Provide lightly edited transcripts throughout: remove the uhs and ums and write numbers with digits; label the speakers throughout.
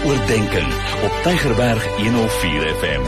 Speaker 1: Oordeenking op Tygerberg 104 FM.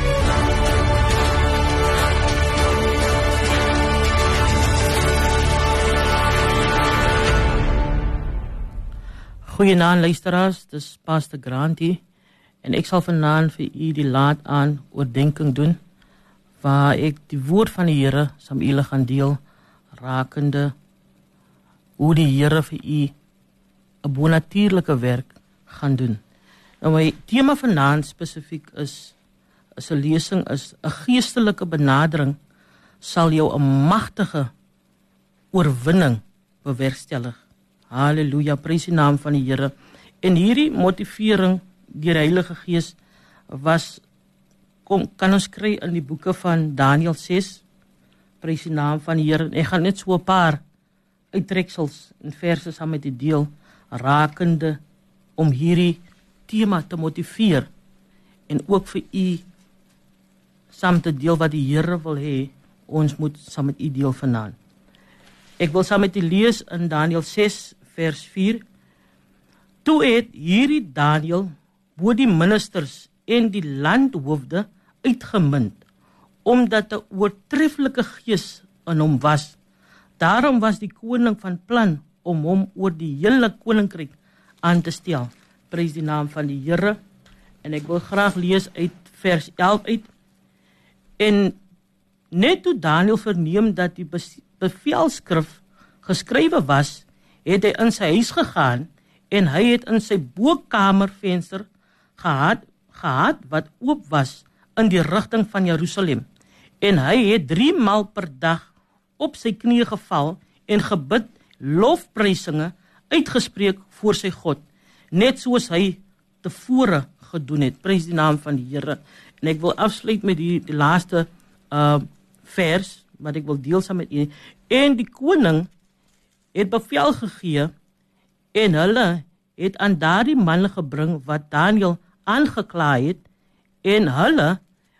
Speaker 2: Goeienaand luisteraars, dis Pastor Grantie en ek sal vanaand vir u die laat aan oordeenking doen waar ek die woord van die Here saam met julle gaan deel rakende hoe die Here vir u 'n bonatuurlike werk gaan doen. Nou my tema vanaand spesifiek is 'n lesing is 'n geestelike benadering sal jou 'n magtige oorwinning bewerkstellig. Halleluja, prys die naam van die Here. En hierdie motivering deur die Heilige Gees kan ons kry in die boeke van Daniël 6. Prys die naam van die Here. Ek gaan net so 'n paar uittreksels en verse saam met die deel rakende om hierdie tema te motiveer en ook vir u saam te deel wat die Here wil hê ons moet saam met u deel vanaand. Ek wil saam met u lees in Daniël 6 vers 4. Toe het hierdie Daniël bo die ministers en die landhoofde uitgemunt, omdat 'n oortreffelike gees in hom was. Daarom was die koning van plan om hom oor die hele koninkryk aan te stel. Prys die naam van die Here. En ek wil graag lees uit vers 11 uit. En net toe Daniël verneem dat die bevelskrif geskrywe was, het hy in sy huis gegaan en hy het in sy bokkamervenster gehad wat oop was in die rigting van Jerusalem. En hy het 3 maal per dag op sy knieë geval en gebid, lofprysinge uitgespreek voor sy God, net soos hy tevore gedoen het. Prys die naam van die Here. En ek wil afsluit met die laaste vers wat ek wil deel saam met u. En die koning het bevel gegee en hulle het aan daardie manne gebring wat Daniël aangekla het en hulle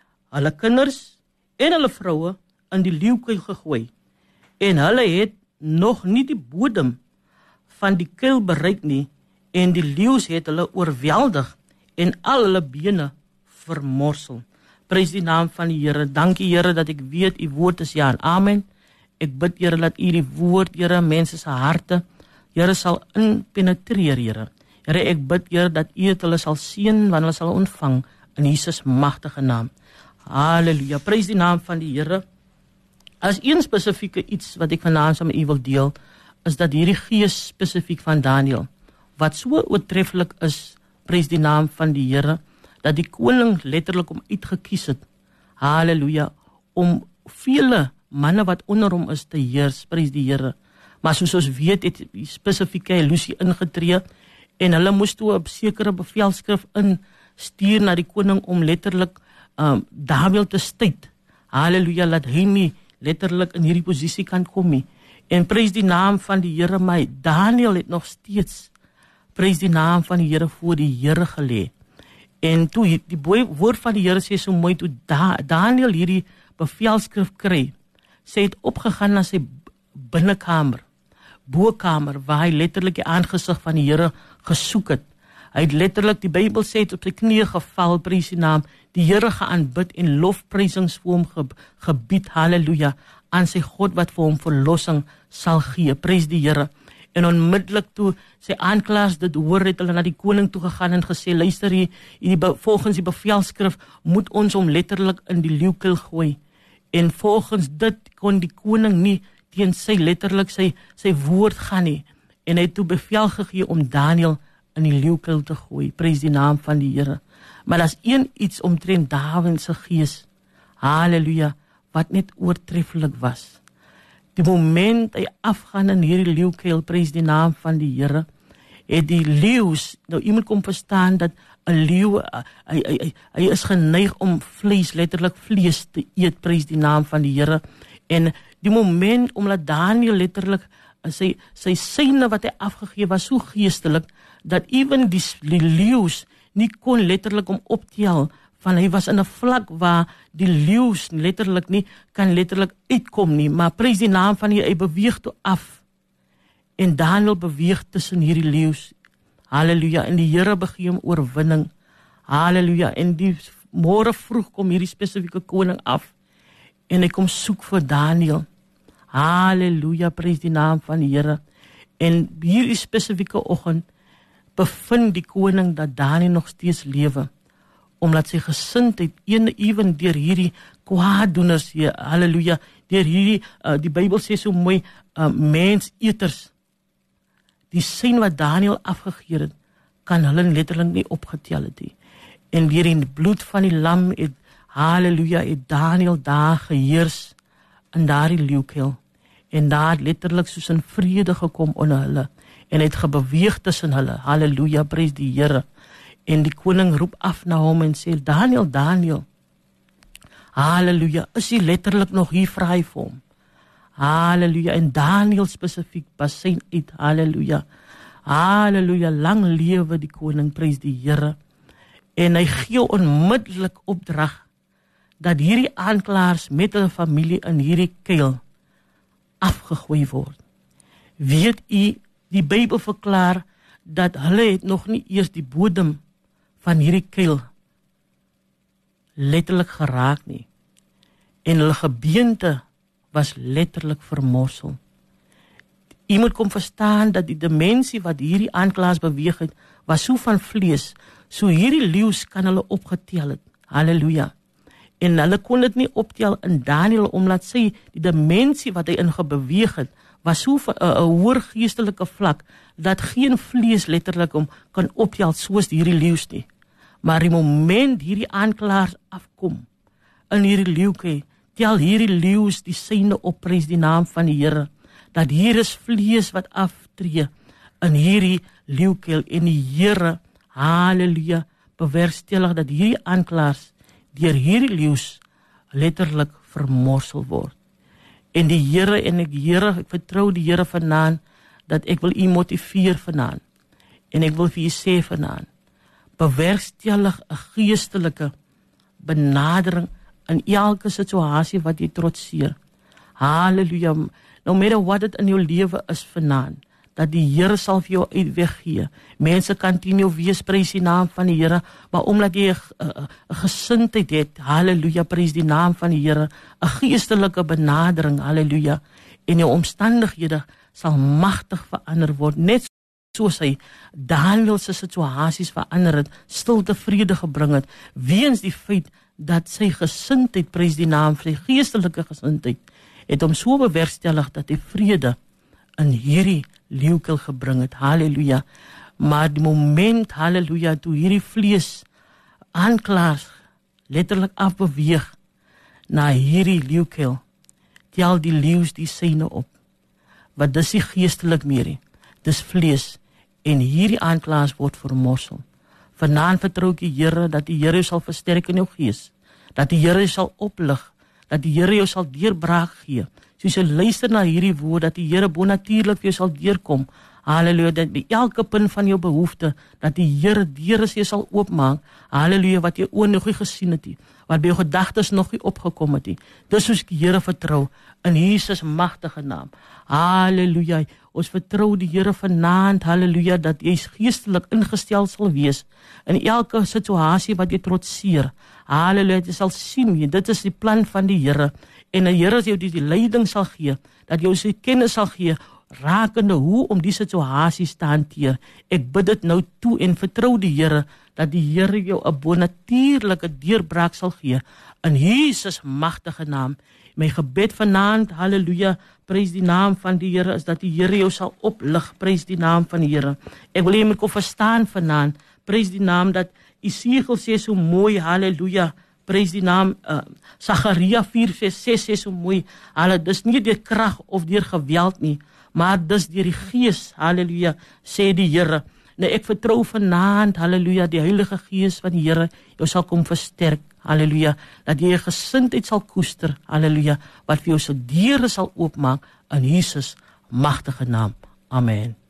Speaker 2: kinders en hulle vroue in die leeukuil gegooi. En hulle het nog nie die bodem van die kuil bereik nie en die leeu's het hulle oorweldig en al hulle bene vermorsel. Prys die naam van die Here. Dankie Here dat ek weet u woord is ja en amen. Ek bid Here dat u die woord, Here, mense se harte, Here, sal inpenetreer, Here. Here, ek bid Here dat u dit hulle sal seën wanneer hulle sal ontvang in Jesus magtige naam. Halleluja. Prys die naam van die Here. As een spesifieke iets wat ek vanaand saam met u wil deel, is dat hierdie gees spesifiek van Daniël, wat so oortreffelik is, prys die naam van die Here, dat die koning letterlik hom uitgekies het. Halleluja. Om vele manne wat onder hom is te heers, prys die Here. Maar soos ons weet, het die spesifieke Lusie ingetree en hulle moes toe 'n sekere bevelskrif instuur na die koning om letterlik Daniël te stuit. Halleluja, laat hy nie letterlik in hierdie posisie kan kom nie. En prys die naam van die Here, my Daniël het nog steeds prys die naam van die Here voor die Here gelê. En toe die woord van die Here sê so mooi, toe Daniël hierdie bevelskrif kry, sy het opgegaan na sy binnekamer, bokamer, waar hy letterlik die aangesig van die Here gesoek het. Hy het letterlik, die Bybel sê, het op sy knieë geval, prys die naam, die Here geaanbid en lofprysings vir hom gebied, halleluja, aan sy God wat vir hom verlossing sal gee, prys die Here. En onmiddellik toe sy aanklaers dit hoor, het hulle na die koning toe gegaan en gesê, luister hier, volgens die bevelskrif moet ons hom letterlik in die leeukuil gooi. En volgens dit kon die koning nie teen sy letterlik sy woord gaan nie. En hy het toe bevel gegee om Daniël in die leeukuil te gooi. Prys die naam van die Here. Maar daar's iets omtrent Dawid se gees, halleluja, wat net oortreffelik was. Die moment hy afgaan in hierdie leeukuil, prys die naam van die Here, het die leeu's, nou iemand kom verstaan dat 'n leeu, hy is geneig om vlees, letterlik vlees te eet, prys die naam van die Here. En die moment, omdat Daniël letterlik, sy syne wat hy afgegee was, so geestelik, dat even die leeu's nie kon letterlik om optel, van hy was in 'n vlak waar die leeu's letterlik nie kan letterlik uitkom nie, maar prys die naam van hy beweeg toe af. En Daniël beweeg tussen hierdie leeu's. Halleluja, en die Here begee hom oorwinning. Halleluja, en die môre vroeg kom hierdie spesifieke koning af, en hy kom soek vir Daniel. Halleluja, prys die naam van die Here. En hierdie spesifieke oggend bevind die koning dat Daniel nog steeds lewe, omdat sy gesindheid ewen deur hierdie kwaaddoeners hier, halleluja, deur hierdie, die Bybel sê so mooi, menseters, die sein wat Daniel afgegee het, kan hulle letterlik nie opgetel het nie. En deur die bloed van die lam het, halleluja, het Daniel daar geheers in daardie leeukuil. En daar het letterlik soos 'n vrede gekom onder hulle, en het gebeweeg tussen hulle. Halleluja, prys die Here. En die koning roep af na hom en sê, Daniel, Daniel, halleluja, is hy letterlik nog hier, vra hy vir hom. Halleluja, en Daniel spesifiek basyn uit, halleluja, halleluja, lang lewe die koning, prys die Here. En hy gee onmiddellik opdrag, dat hierdie aanklaers met hulle familie in hierdie kuil afgegooi word. Weet u, die Bybel verklaar, dat hulle het nog nie eers die bodem van hierdie kuil letterlik geraak nie. En hulle gebeente was letterlik vermorsel. U moet kom verstaan dat die dimensie wat hierdie aanklaers beweeg het, was so van vlees, so hierdie leeu's kan hulle opgetel het. Halleluja. En hulle kon dit nie optel in Daniel, omdat sy die dimensie wat hy in gebeweeg het, was so 'n hoër geestelike vlak, dat geen vlees letterlik om kan optel soos hierdie leeu's nie. Maar die moment hierdie aanklaers afkom, in hierdie leeuke, tel hierdie leeu's die syne op, prys die naam van die Here, dat hier is vlees wat aftree in hierdie leeukuil, en die Here, halleluja, bewerkstellig dat hierdie aanklaers deur hierdie leeu's letterlik vermorsel word. En die Here, ek vertrou die Here vanaand, dat ek wil u motiveer vanaand, en ek wil vir u sê vanaand, bewerkstellig 'n geestelike benadering in elke situasie wat jy trotseer. Halleluja, no matter what dit in jou lewe is vanaand, dat die Here sal vir jou uitweg gee. Mense kan teen jou wees, prys die naam van die Here, maar omdat jy 'n gesindheid het, halleluja, prys die naam van die Here, 'n geestelike benadering, halleluja, en jou omstandighede sal magtig verander word, net soos hy Daniel se situasies verander het, stilte vrede gebring het, weens die feit dat sy gesindheid, prys die naam, sy geestelike gesindheid, het hom so bewerkstellig dat hy vrede in hierdie leeukuil gebring het, halleluja. Maar die moment, halleluja, toe hierdie vlees aanklaars letterlik afbeweeg na hierdie leeukuil, tel die leeu's die syne op, wat dis nie geestelik meer nie, dis vlees, en hierdie aanklaers word vermorsel. Vanaand vertrou ek die Here, dat die Here jou sal versterk in jou gees, dat die Here jou sal oplig, dat die Here jou sal deurbraak gee, soos jy luister na hierdie woord, dat die Here bonatuurlik vir jou sal deurkom, halleluja, dat by elke punt van jou behoefte, dat die Here deure jou sal oopmaak, halleluja, wat jy oë nog nie gesien het nie, wat by jou gedagtes nog nie opgekom het nie. Dis soos ek die Here vertrou, in Jesus magtige naam, halleluja. Ons vertrou die Here vanaand, halleluja, dat jy geestelik ingestel sal wees, in elke situasie wat jy trotseer, halleluja, jy sal sien, dit is die plan van die Here, en die Here jou die leiding sal gee, dat jy sy kennis sal gee, rakende hoe om die situaties te hanteer. Ek bid dit nou toe en vertrou die Here, dat die Here jou 'n bonatuurlike deurbraak sal gee, in Jesus magtige naam. My gebed vanaand, halleluja, prys die naam van die Here, is dat die Here jou sal oplig, prys die naam van die Here. Ek wil jy moet kon verstaan vanaand, prys die naam, dat Esegiel sê so mooi, halleluja, prys die naam, Sagaria 4:6 sê so mooi, dis nie deur krag of deur geweld nie, maar dis deur die Gees, halleluja, sê die Here. Nou ek vertrou vanaand, halleluja, die Heilige Gees van die Here jou sal kom versterk, halleluja, dat jy 'n gesindheid sal koester, halleluja, wat vir jou se deure sal oopmaak in Jesus magtige naam. Amen.